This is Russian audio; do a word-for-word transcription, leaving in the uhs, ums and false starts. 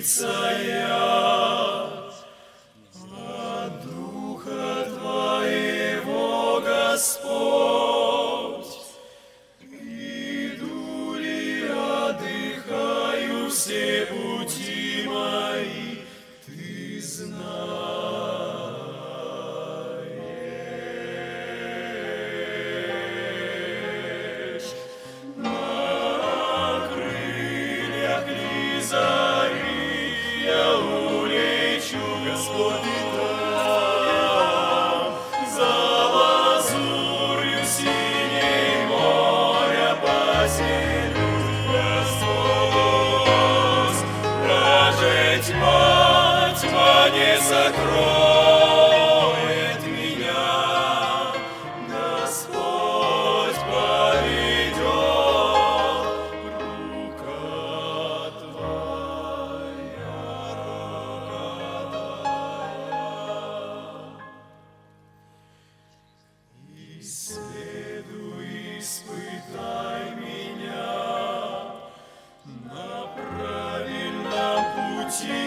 укрепиться я от Духа Твоего, Господь. Иду ли, отдыхаю, все пути мои Ты знаешь. На крыльях ли зари я улечу, Господь, там, за лазурью синей моря поселюсь, Господь. Даже тьма, тьма не закроет меня, Господь поведет, рука Твоя, рука Твоя. Исследуй, испытай меня на правильном пути.